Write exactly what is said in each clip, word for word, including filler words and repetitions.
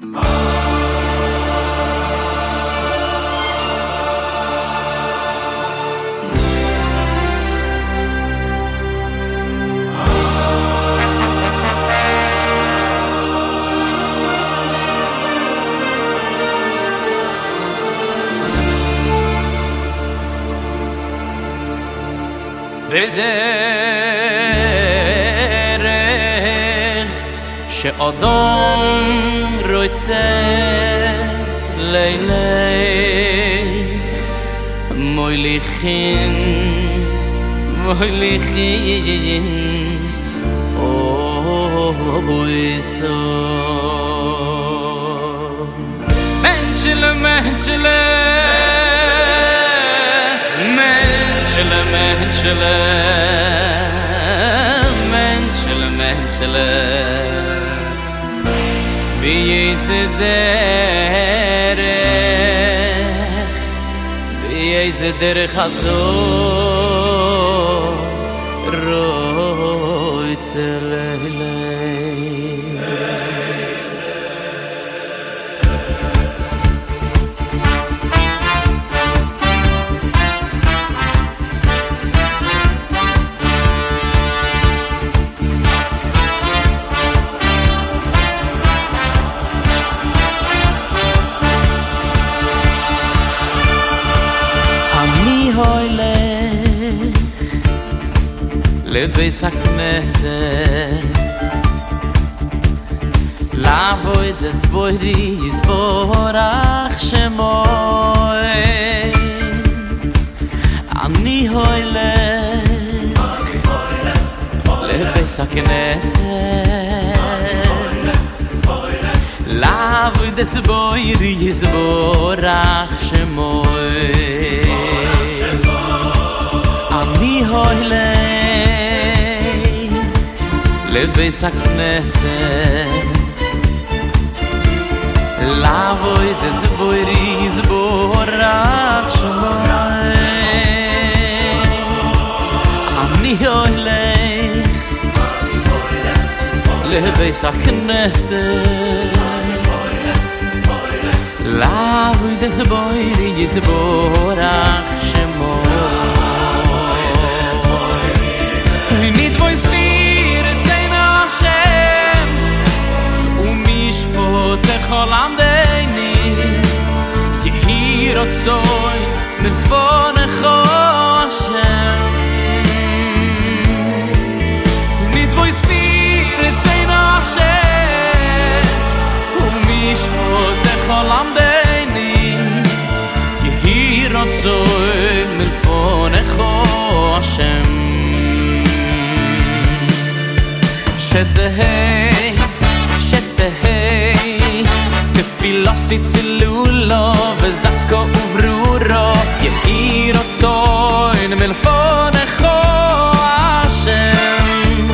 בדרך שאדם רוצה לילך מוליכין מוליכין אוי סוף מנשלה מנשלה Menschele, Menschele, Menschele, Menschele Wie ist derech Wie ist derech Ador Roitzelelei לבייס הכנסת לעבוד דס בוירי יסבורך שמוי אני הולך לבייס הכנסת לעבוד דס בוירי יסבורך שמוי אני הולך לבייס הכנסת לעבוד דס בוירי יסבורך שמוי אני הולך לבייס הכנסת לעבוד דס בוירי יסבורך שמוי mit voi spirit sein Hashem um mishpot echol amdeni yehir otzoy melfon echo Hashem mit voi spirit sein Hashem um mishpot echol amdeni yehir otzoy melfon echo Hashem שתהי, שתהי תפילוסי צילולו וזקו וברורו יאיר אותוין מלפונכו השם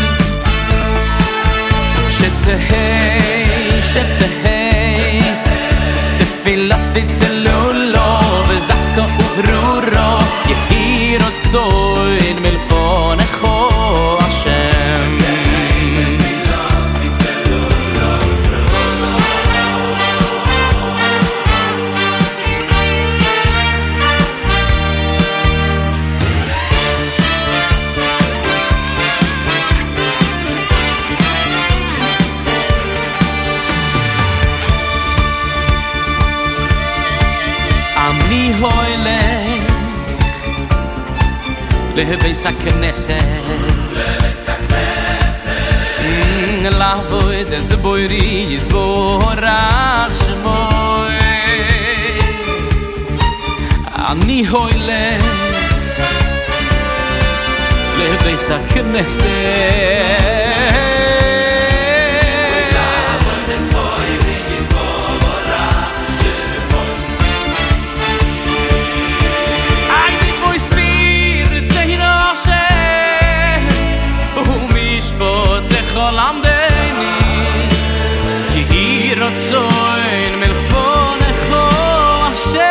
שתהי, שתהי תפילוסי צילולו וזקו וברורו יאיר אותוין מלפונכו השם אני הולך לבייס הכנסת לעבוד דס בוירי יסבורך שמוי אני הולך לבייס הכנסת כל עמדני יהי רצון מלפונך השם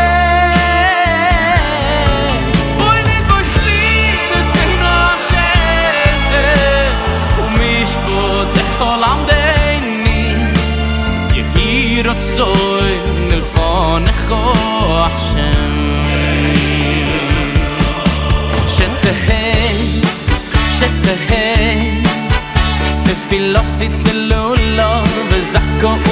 בואי נתבוש לי בצין השם ומשפוט כל עמדני יהי יהי רצוי מלפונך השם שתהה שתהה תפילו סיצלולו וזקו